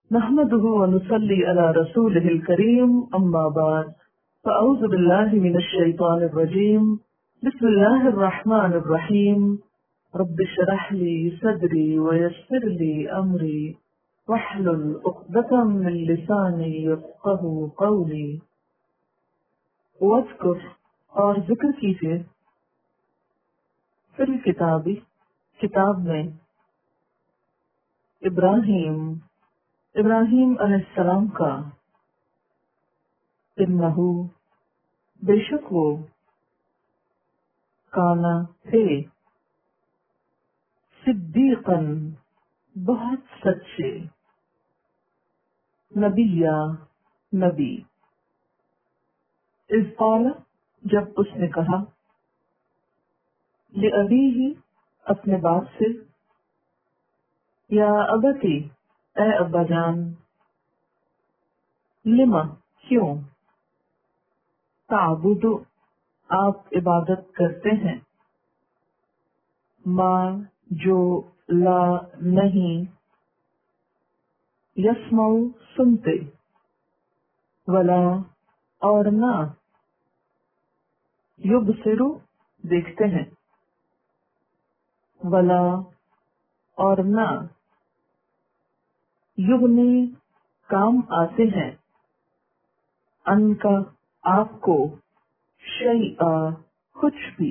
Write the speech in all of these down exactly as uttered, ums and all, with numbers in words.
نحمده ونصلي على رسوله الكريم أما بعد فأعوذ بالله من الشيطان الرجيم بسم الله الرحمن الرحيم رب اشرح لي صدري ويسر لي أمري واحلل عقدة من لساني يفقهوا قولي واذكر اور ذکر کیجیے فی الکتابی کتاب میں ابراہیم ابراہیم علیہ السلام کا انہو بے شک وہ کانا تھے صدیقاً بہت سچے نبیہ نبی اذ قال جب اس نے کہا لأبیہ اپنے باپ سے یا ابتی اے ابا جان لما کیوں تعبد آپ عبادت کرتے ہیں ما جو لا نہیں یسمع سنتے ولا اور نہ یبصر دیکھتے ہیں ولا اور نہ یغنی کام آتے ہیں ان کا آپ کو شیئا کچھ بھی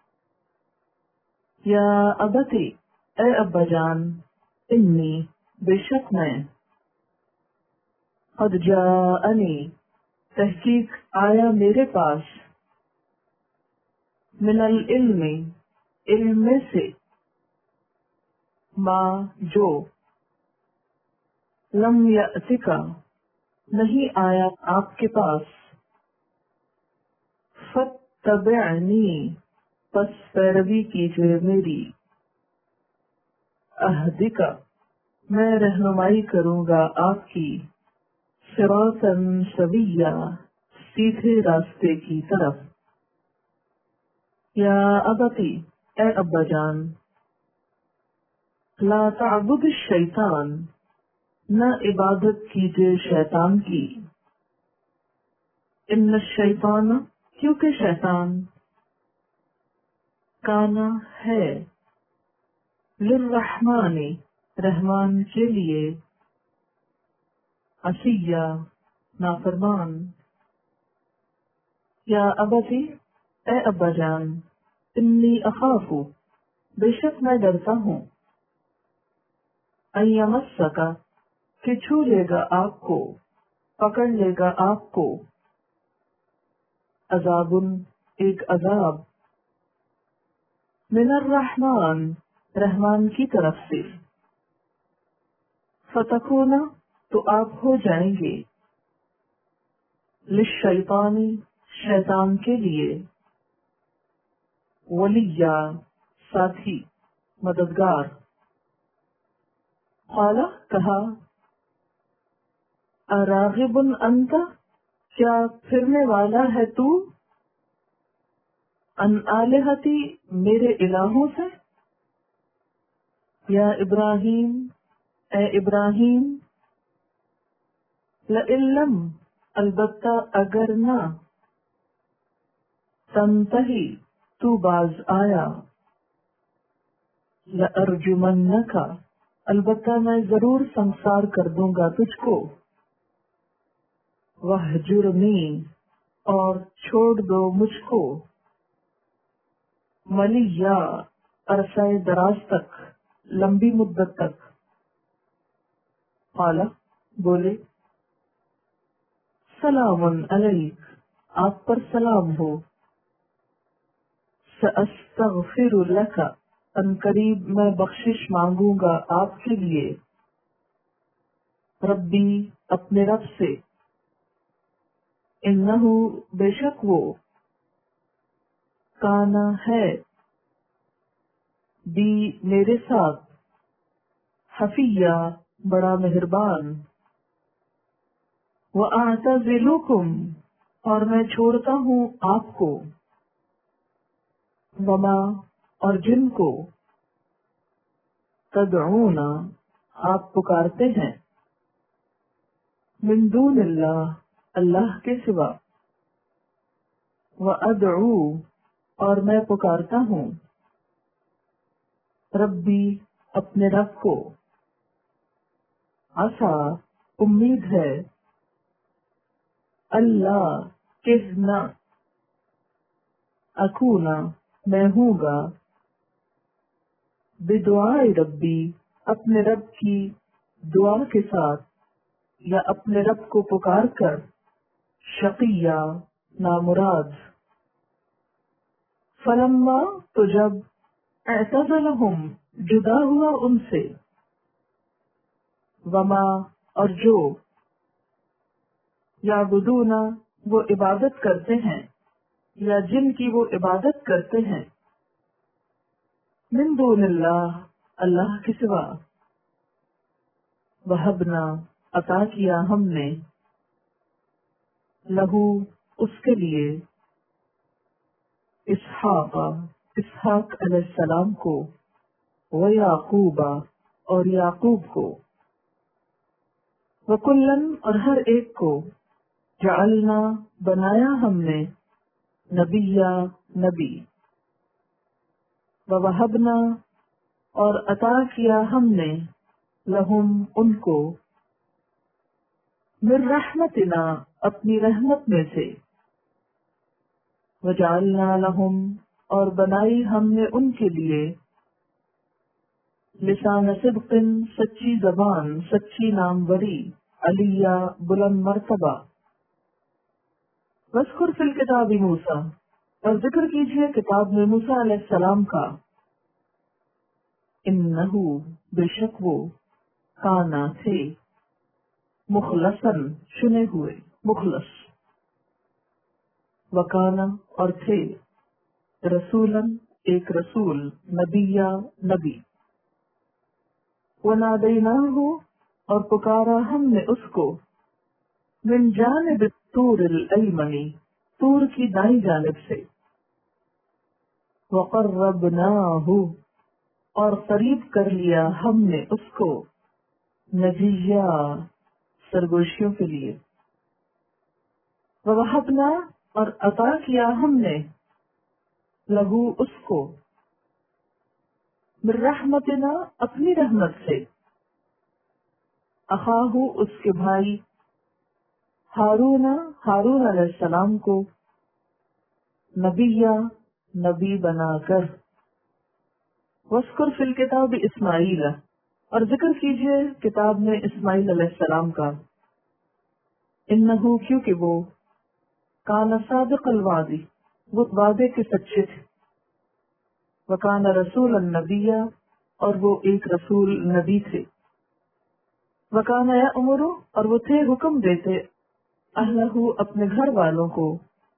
یا ابتی اے ابا جان انی بے شک میں قد جاءنی تحقیق آیا میرے پاس من العلم علم میں سے ما جو لم یأتک نہیں آیا آپ کے پاس فاتبعنی پس پیروی کیجیے میری اہدک میں رہنمائی کروں گا آپ کی صراطا سویا سیدھے راستے کی طرف یا ابتی اے ابا جان لا تعبد الشیطان نہ عبادت کیجیے شیطان کی ان الشیطان کیونکہ شیطان کانا ہے للرحمن رحمان کے لیے عصیا نافرمان یا ابتی اے ابا جان انی اخاف بے شک میں ڈرتا ہوں ان یمسک کہ چھو لے گا آپ کو پکڑ لے گا آپ کو عذاب ایک عذاب من الرحمن رحمان کی طرف سے فتکون تو آپ ہو جائیں گے للشیطانی شیطان کے لیے ولیہ ساتھی مددگار قال کہا اراغب انت کیا پھرنے والا ہے تو ان آلہتی میرے الہوں سے یا ابراہیم اے ابراہیم لئن لم البتہ اگر نہ تنتہی تو باز آیا لأرجمنک البتہ میں ضرور سنسار کر دوں گا تجھ کو وہجرنی اور چھوڑ دو مجھ کو ملیہ عرصہ دراز تک لمبی مدت تک قال بولے سلام علیک آپ پر سلام ہو سأستغفر لک ان قریب میں بخشش مانگوں گا آپ کے لیے ربی اپنے رب سے انہو بے شک وہ کانا ہے بھی میرے ساتھ حفیہ بڑا مہربان وَأَعْتَزِلُكُمْ اور میں چھوڑتا ہوں آپ کو وما اور جن کو تدعون آپ پکارتے ہیں من دون اللہ اللہ کے سوا، وادعو اور میں پکارتا ہوں، ربی اپنے رب کو، عسا امید ہے، اللہ کہ نہ، اکونا میں ہوں گا، بدعائے ربی اپنے رب کی دعا کے ساتھ یا اپنے رب کو پکار کر، شقیہ نامراد، فلما تو جب، اعتزلہم جدا ہوا ان سے، وما اور جو، یعبدون وہ عبادت کرتے ہیں یا جن کی وہ عبادت کرتے ہیں، من دون اللہ اللہ کے سوا، وہبنا عطا کیا ہم نے، لہو اس کے لیے، اسحاق اسحاق علیہ السلام کو، و یعقوب اور یعقوب کو، وکلن اور ہر ایک کو، جعلنا بنایا ہم نے، نبیا نبی، ووہبنا اور عطا کیا ہم نے، لہم ان کو، من رحمتنا اپنی رحمت میں سے، وجعلنا لہم اور بنائی ہم نے ان کے لیے، لسان صدق سچی زبان، سچی ناموری، علیہ بلند مرتبہ، وذکر فی الکتاب موسیٰ اور ذکر کیجئے کتاب میں موسیٰ علیہ السلام کا، انہو بے شک وہ، کانا تھے، مخلصاً چنے ہوئے، مخلص، وکانا اور تھے، رسولاً ایک رسول، نبیہ نبی، ونادیناہ اور پکارا ہم نے اس کو، من جانب الطور الایمنی طور کی دائیں جانب سے، وقربناہ اور قریب کر لیا ہم نے اس کو، نجیہ سرگوشیوں کے لیے، ووہبنا اور عطا کیا ہم نے، لہو اس کو، من رحمتنا اپنی رحمت سے، اخاہ اس کے بھائی، ہارون ہارون علیہ السلام کو، نبیہ نبی بنا کر، وذکر فی الکتاب اسماعیل اور ذکر کیجئے کتاب میں اسماعیل علیہ السلام کا، انہو کیونکہ وہ، کان صادق الوعدی وہ وعدے کے سچے تھے، وکان رسول النبی اور وہ ایک رسول نبی تھے، وکان یأمر اور وہ تھے حکم دیتے، اہلہ اپنے گھر والوں کو،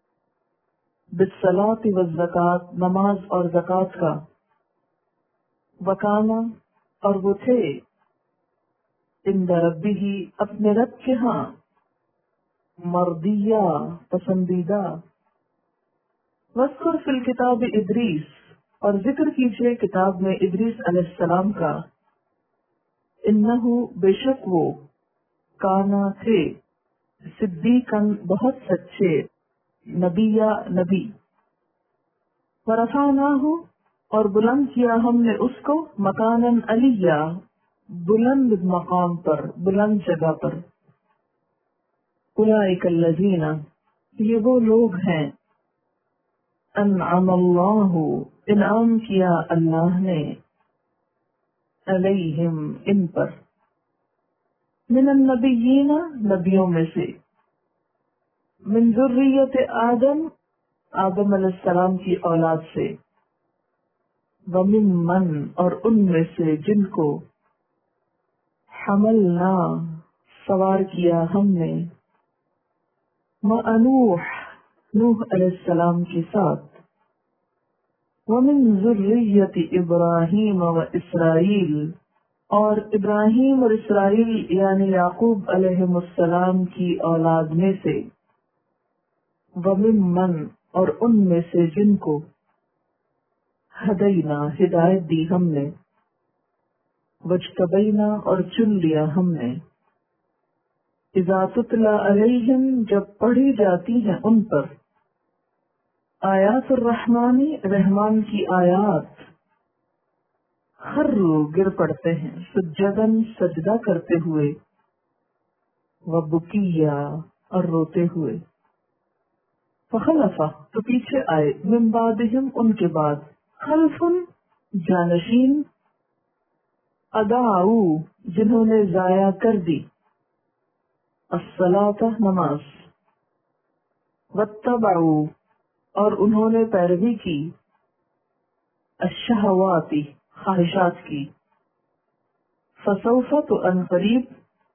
بالصلاۃ والزکاۃ نماز اور زکوٰۃ کا، وکانا اور وہ تھے، عند ربہ اپنے رب کے ہاں، مرضیہ پسندیدہ، وذکر فی الکتاب ادریس اور ذکر کیجئے کتاب میں ادریس علیہ السلام کا، انہو بے شک وہ، کانا تھے، صدیقاً بہت سچے، نبیہ نبی، ورفعناہ اور بلند کیا ہم نے اس کو، مکاناً علیہ بلند مقام پر، بلند جگہ پر، اولئک الذین یہ وہ لوگ ہیں، انعم اللہ انعام کیا اللہ نے، علیہم ان پر، من النبیین نبیوں میں سے، من ذریت آدم آدم علیہ السلام کی اولاد سے، ومن من اور ان میں سے جن کو، حملنا سوار کیا ہم نے، مع نوح نوح علیہ السلام کے ساتھ، ومن ذریت ابراہیم و اسرائیل اور ابراہیم اور اسرائیل یعنی یعقوب علیہ السلام کی اولاد میں سے، ومن من اور ان میں سے جن کو، ہدینا ہدایت دی ہم نے، وجتبینا اور چن لیا ہم نے، اذا تتلی علیہم جب پڑھی جاتی ہیں ان پر، آیات الرحمانی رحمان کی آیات، خروا گر پڑتے ہیں، سجدن سجدہ کرتے ہوئے، وبکیا اور روتے ہوئے، فخلفا تو پیچھے آئے، من بعدہم ان کے بعد، خلفن جانشین، اضاعوا جنہوں نے ضائع کر دی، الصلاۃ نماز، واتبعوا اور انہوں نے پیروی کی، الشہوات خواہشات کی، فسوف تو ان قریب،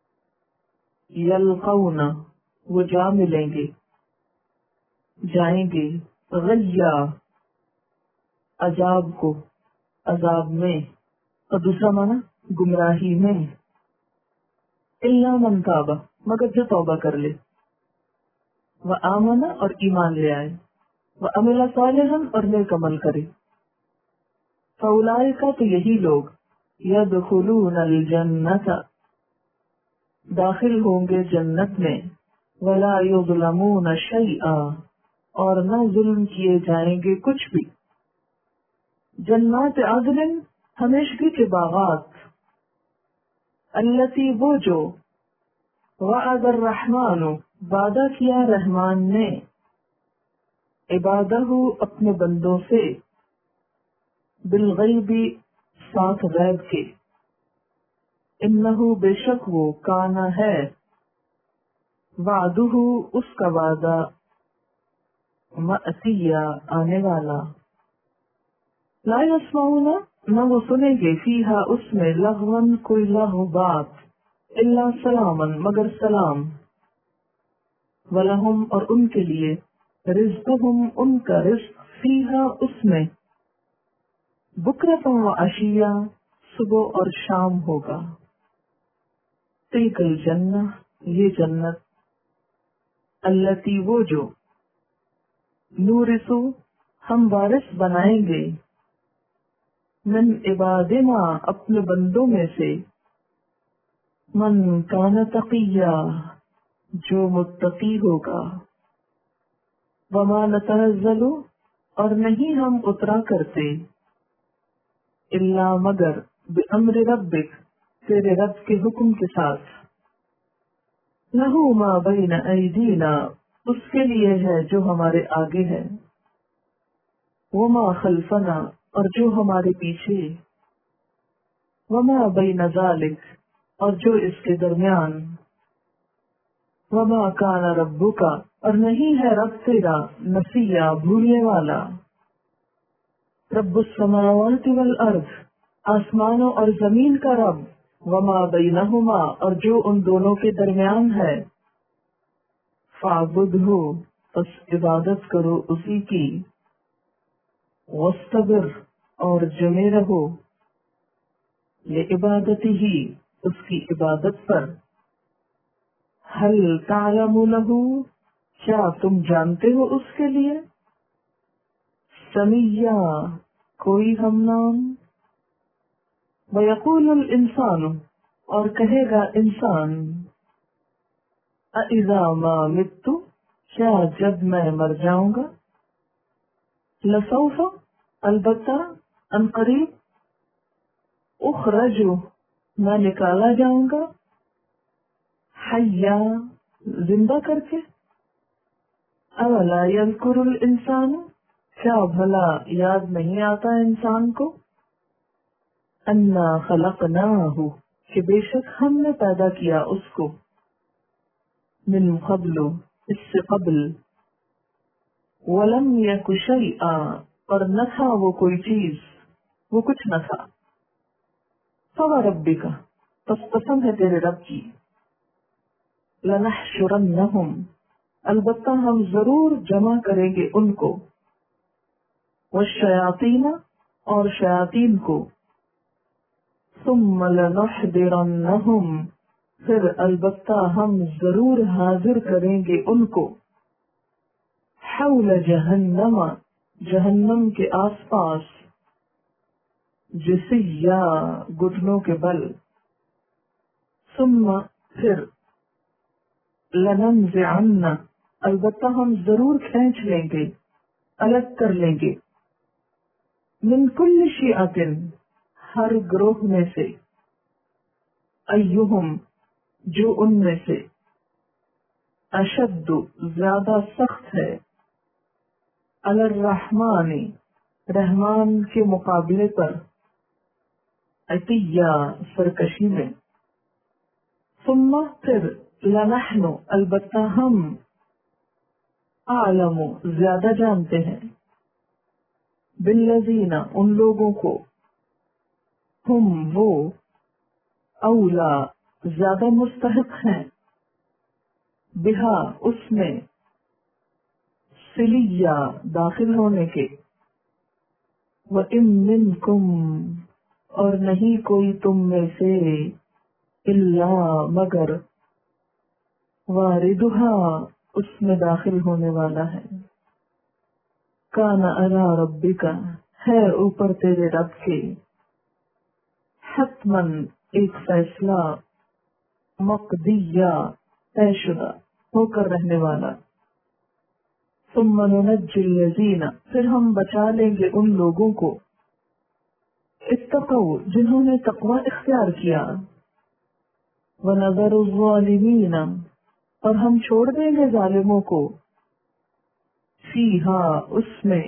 یلقون وہ جا ملیں گے، جائیں گے، غیا عذاب کو، عذاب میں، اور دوسرا معنی گمراہی میں، الا من تاب مگر جو توبہ کر لے، وآمن اور ایمان لے آئے، وعمل صالحا اور نیک عمل کرے، فاولئک تو یہی لوگ، یدخلون الجنۃ داخل ہوں گے جنت میں، ولا یظلمون شیئا اور نہ ظلم کیے جائیں گے کچھ بھی، جنات عدن ہمیشگی کے باغات، التی وہ جو، وعد الرحمن وعدہ کیا رحمان نے، عبادہ اپنے بندوں سے، بالغیب ساتھ غیب کے، انہ بے شک وہ، کانا ہے، وعدہ اس کا وعدہ، مأتیا آنے والا، لا یسمعون نہ وہ سنیں گے، فیہا اس میں، لغون کوئی لغو بات، الا سلامن مگر سلام، ولہم اور ان کے لیے، رزقہم ان کا رزق، فیہا اس میں، بکرۃ و عشیہ صبح اور شام ہوگا، تلک الجنہ یہ جنت، التی وہ جو، نورثو ہم وارث بنائیں گے، من عبادنا اپنے بندوں میں سے، من کان تقیا جو متقی ہوگا، وما نتنزل اور نہیں ہم اترا کرتے، الا مگر، بامر ربک تیرے رب کے حکم کے ساتھ، لہ ما بین ایدینا اس کے لیے ہے جو ہمارے آگے ہے، وما خلفنا اور جو ہمارے پیچھے، وما بین ذالک اور جو اس کے درمیان، وما کان ربک اور نہیں ہے رب تیرا، نسیا بھولنے والا، رب السماوات والارض آسمانوں اور زمین کا رب، وما بینہما اور جو ان دونوں کے درمیان ہے، فاعبدہ پس عبادت کرو اسی کی، واستبر اور جمے رہو، لعبادتہ اس کی عبادت پر، هل تعلم له کیا تم جانتے ہو اس کے لیے، سمیہ کوئی ہم نام، ویقول الانسان اور کہے گا انسان، اذا ما مت کیا جب میں مر جاؤں گا، لسوف البتہ، ان قریب، اخرج میں نکالا جاؤں گا، حیا زندہ کر کے، اولا یذکر الانسان کیا بھلا یاد نہیں آتا انسان کو، انا خلقناہ کہ بے شک ہم نے پیدا کیا اس کو، من قبل اس سے قبل، ولم یک شیئا اور نہ تھا وہ کوئی چیز، وہ کچھ نہ تھا، فوربک پس قسم ہے تیرے رب کی، لنحشرنہم البتہ ہم ضرور جمع کریں گے ان کو، والشیاطین اور شیاطین کو، ثم لنحضرنہم پھر البتہ ہم ضرور حاضر کریں گے ان کو، حول جہنم جہنم کے آس پاس، جسیا گھٹنوں کے بل، ثم پھر لننزعن، البتہ ہم ضرور کھینچ لیں گے، الگ کر لیں گے، من کل شیعۃ، ہر گروہ میں سے، ایہم، جو ان میں سے، اشد، زیادہ سخت ہے، علی الرحمن، رحمان کے مقابلے پر، عتیہ، سرکشی میں، ثم، پھر، لنحن، البتہ ہم، اعلم، زیادہ جانتے ہیں، بالذین، ان لوگوں کو، ہم، وہ، اولا، زیادہ مستحق ہیں، بہا، اس میں، سلیہ، داخل ہونے کے، وَإِن مِّنكُمْ، اور نہیں کوئی تم میں سے، الا، مگر، واردها، اس میں داخل ہونے والا ہے، کان علی ربک، ہے اوپر تیرے رب کے، حتماً، ایک فیصلہ، مقضیہ، طے شدہ، ہو کر رہنے والا، ثم ننجی الذین، پھر ہم بچا لیں گے ان لوگوں کو، اتقوا، جنہوں نے تقوی اختیار کیا، ونذر الظالمین، اور ہم چھوڑ دیں گے ظالموں کو، فیہا، اس میں،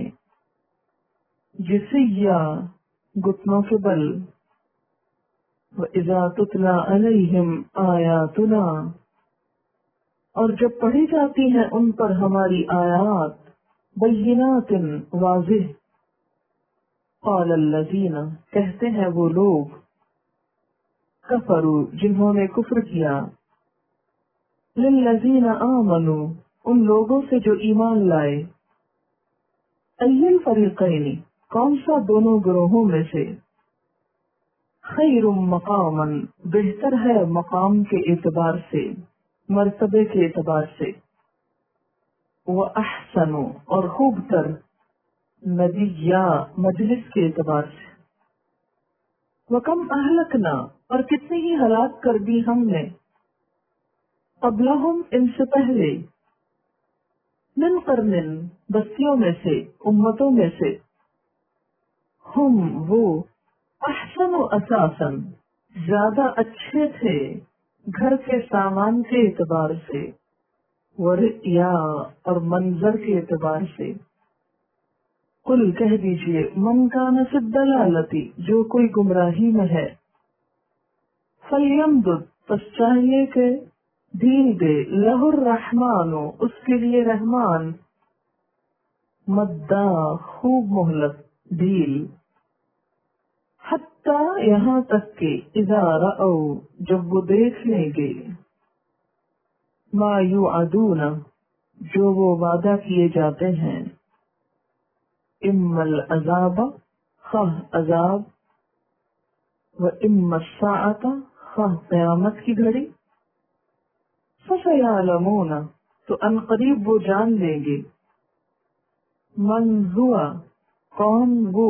جثیہ، گھٹنوں کے بل، وَإِذَا تُتْلَىٰ عَلَيْهِمْ آیاتنا، اور جب پڑھی جاتی ہیں ان پر ہماری آیات، بینات، واضح، قال الذین، کہتے ہیں وہ لوگ، کفروا، جنہوں نے کفر کیا، للذین آمنوا، ان لوگوں سے جو ایمان لائے، ای الفریقین، کون سا دونوں گروہوں میں سے، خیر مقاما، بہتر ہے مقام کے اعتبار سے، مرتبے کے اعتبار سے، وَأَحْسَنُ، اور خوب تر، ندیّا، مجلس کے اعتبار سے، وَكَمْ أَهْلَكْنَا، اور کتنی ہی ہلاک کر دی ہم نے، قبلہم، ان سے پہلے، من قرن، بستیوں میں سے، امتوں میں سے، ہم، وہ، احسن اساسا، زیادہ اچھے تھے گھر کے سامان کے اعتبار سے، ورئیا، اور منظر کے اعتبار سے، قل، کہہ دیجئے، من کان فی الضلالۃ، جو کوئی گمراہی میں ہے، فلیمدد، پس چاہیے کہ ڈھیل دے، لہ الرحمن، اس کے لیے رحمان، مدّا، خوب مہلت، ڈھیل، حتی، یہاں تک کہ، اذا رأوا، جب وہ دیکھ لیں گے، ما یوعدون، جو وہ وعدہ کیے جاتے ہیں، اما العذاب، خواہ عذاب، و اما الساعۃ، خواہ قیامت کی گھڑی، فسیعلمون، تو ان قریب وہ جان لیں گے، من ہوا، کون وہ،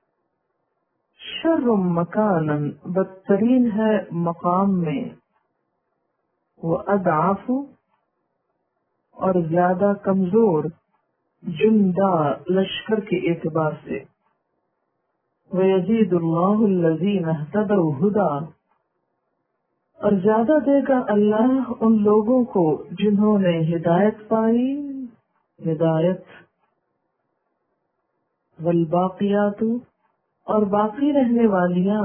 شر مکانا، بدترین ہے مقام میں، وَأَضْعَفُ، اور زیادہ کمزور، جندا، لشکر کے اعتبار سے، وَيَزِيدُ اللَّهُ الَّذِينَ اهْتَدَوْا هُدًى، اور زیادہ دے گا اللہ ان لوگوں کو جنہوں نے ہدایت پائی، ہدایت، والباقیات، اور باقی رہنے والیاں،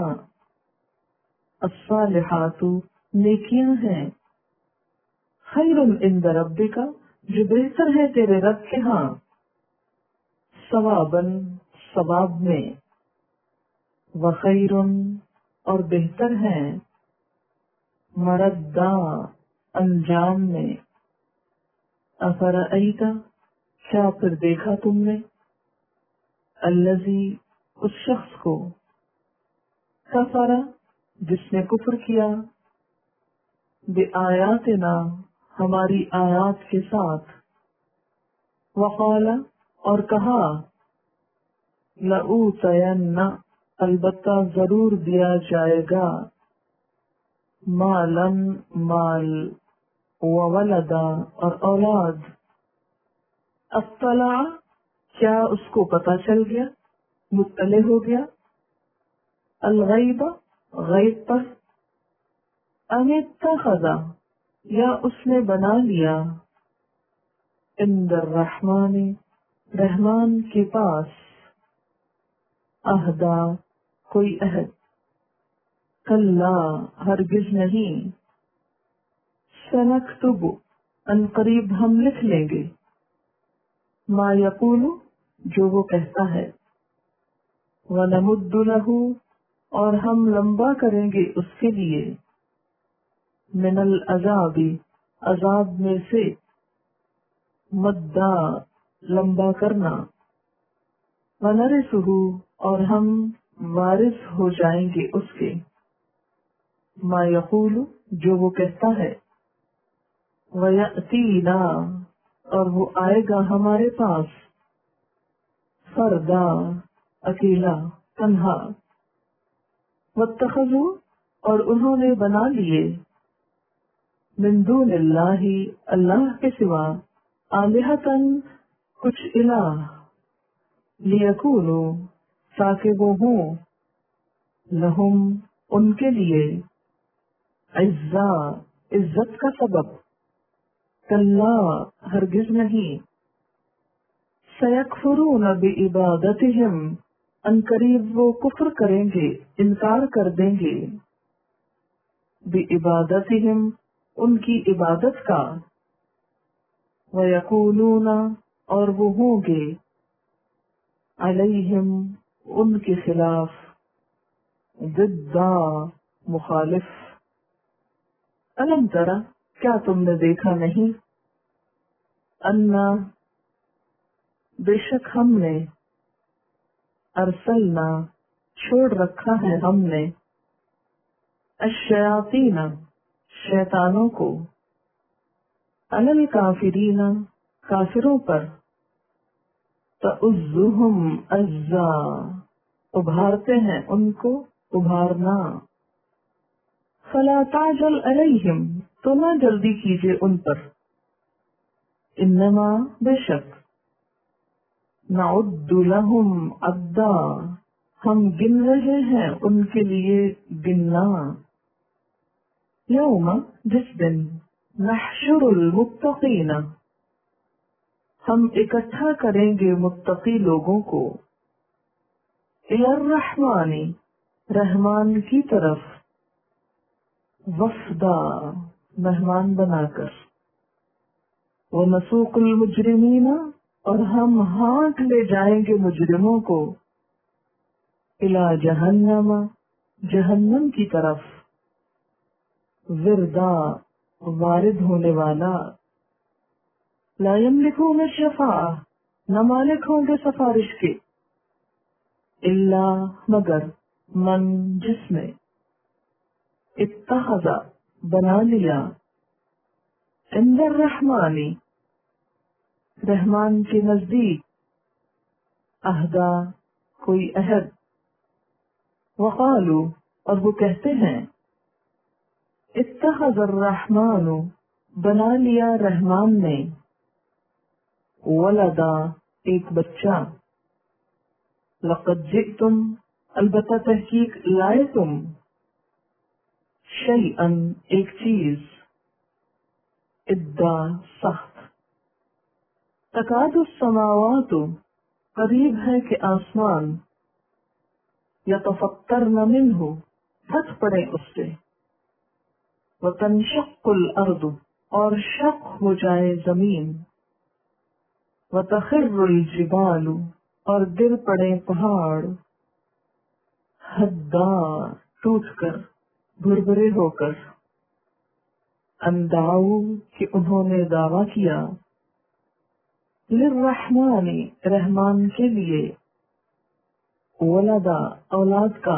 الصالحات، نیکیاں ہیں، خیر عند ربک، جو بہتر ہے تیرے رب کے ہاں، ثواباً، ثواب میں، وخیر، اور بہتر ہے، مردا، انجام میں، افرأیت، کیا پھر دیکھا تم نے، الذی، اس شخص کو، کفر، جس نے کفر کیا، بآیاتنا، ہماری آیات کے ساتھ، وقال، اور کہا، لأوتین، البتہ ضرور دیا جائے گا، مالن، مال، وولدا اور اولاد. اطلع کیا اس کو پتہ چل گیا، مطلع ہو گیا. الغیب غیب پر. ام اتخذ یا اس نے بنا لیا. عند الرحمن رحمان کے پاس. عہدا کوئی عہد. کلا ہرگز نہیں. سنکتب ان قریب ہم لکھ لیں گے. ما یقول جو وہ کہتا ہے. ونمد لہ اور ہم لمبا کریں گے اس کے لیے. من العذاب عذاب میں سے. مدّا لمبا کرنا. ونرثہ اور ہم وارث ہو جائیں گے اس کے. ما یقول جو وہ کہتا ہے. وَيَأْتِينَا اور وہ آئے گا ہمارے پاس. فردا اکیلا تنہا. واتخذوا اور انہوں نے بنا لیے. من دون اللہ اللہ کے سوا. آلہتاً کچھ الہ. لیکونوا تاکہ وہ ہوں. لہم ان کے لیے. عزا عزت کا سبب. کلا ہرگز نہیں. سیکفرون بعبادتہم ان قریب وہ کفر کریں گے، انکار کر دیں گے. بعبادتہم ان کی عبادت کا. ویقولون اور وہ ہوں گے. علیہم ان کے خلاف. ضدا مخالف. الم ترى کیا تم نے دیکھا نہیں. انا بے شک ہم نے. ارسلنا چھوڑ رکھا ہے ہم نے. الشیاطین شیطانوں کو. علی الکافرین کافروں پر. تؤزہم عزا ابھارتے ہیں ان کو ابھارنا. فلا تعجل علیہم تو نہ جلدی کیجیے ان پر. انما بے شک. نعد لہم عدا ہم گن رہے ہیں ان کے لیے گننا. یوم جس دن. نحشر المتقین ہم اکٹھا کریں گے متقی لوگوں کو. الی الرحمن رحمان کی طرف. وفدا مہمان بنا کر. وَنَسُوقُ الْمُجْرِمِينَ اور ہم ہانٹ لے جائیں گے مجرموں کو. إِلَى جَهَنَّمَ جہنم کی طرف. وِرْدًا وارد ہونے والا. لَا يَمْلِكُونَ الشَّفَاعَةَ نہ مالک ہوں گے سفارش کے. إِلَّا مگر. من جس نے. اتخذ بنا لیا. عند الرحمن رحمان کے نزدیک. عہدا کوئی عہد. وقالوا اور وہ کہتے ہیں. اتخذ الرحمن بنا لیا رحمان نے. ولدا ایک بچہ. لقد جئتم البتہ تحقیق لائے تم. شیئن ایک چیز. ادا سخت. تکاد السماوات قریب ہے کہ آسمان. یتفطرن منہ پھٹ پڑے اس سے. وتنشق الارض اور شق ہو جائے زمین. وتخر الجبال اور گر پڑے پہاڑ. ہدا ٹوٹ کر بھربھرے ہو کر. اندعو کہ انہوں نے دعویٰ کیا. للرحمن رحمان کے لیے. ولدا اولاد کا.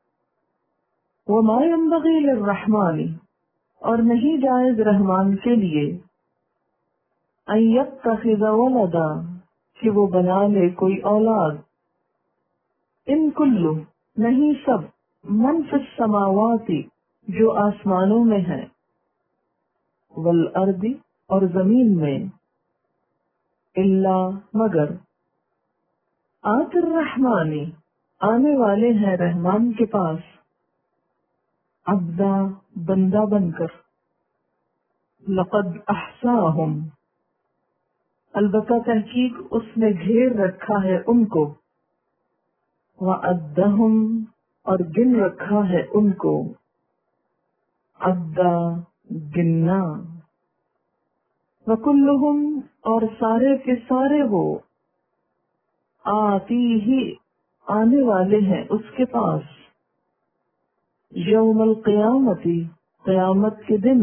وما ينبغي للرحمن اور نہیں جائز رحمان کے لیے. ان يتخذ ولدا کہ وہ بنا لے کوئی اولاد. ان کلو نہیں سب. من فی السماوات جو آسمانوں میں ہے. والارض اور زمین میں، الا مگر، آت الرحمن آنے والے ہیں رحمان کے پاس، عبدا بندہ بن کر، لقد احصاہم البتہ تحقیق اس نے گھیر رکھا ہے ان کو، وعدہم اور گن رکھا ہے ان کو، عدا گننا، وکلہم اور سارے کے سارے وہ، آتی ہی آنے والے ہیں اس کے پاس، یوم القیامتی قیامت کے دن،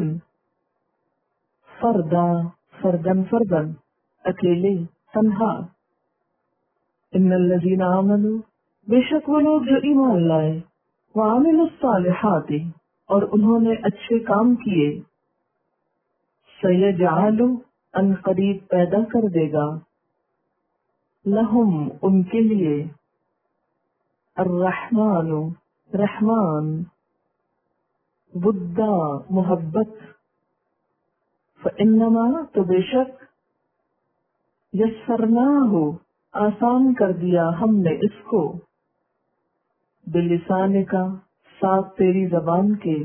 فردا فردن فردن اکیلے تنہا، ان الذین آمنوا بے شک وہ لوگ جو ایمان لائے، وعملوا الصالحات اور انہوں نے اچھے کام کیے، سیجعل ان قریب پیدا کر دے گا، لہم ان کے لیے، الرحمن رحمان، ودا محبت، فإنما تو بے شک، یسرناہ آسان کر دیا ہم نے اس کو، بلسان کا ساتھ تیری زبان کے،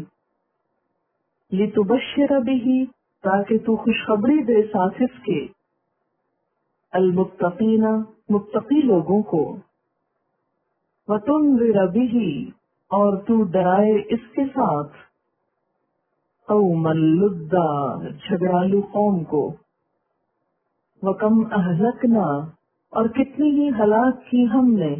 لتبشر بہ تاکہ تو خوشخبری دے ساتھ اس کے، المتقین متقی لوگوں کو، وتنذر بہ اور تو ڈرائے اس کے ساتھ، قوما لدا جھگڑالو قوم کو، وکم اہلکنا اور کتنی ہی ہلاک کی ہم نے،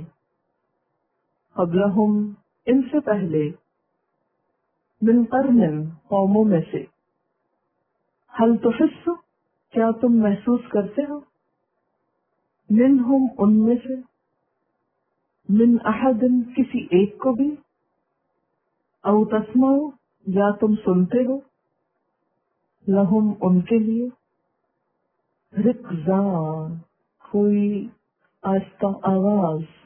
قبلہم ان سے پہلے، من قرن قوموں میں سے، حل تحس کیا تم محسوس کرتے ہو، منہم ان میں سے، من احد کسی ایک کو بھی، او تسمعو یا تم سنتے ہو، لہم ان کے لیے، رکزا کوئی آہستہ آواز،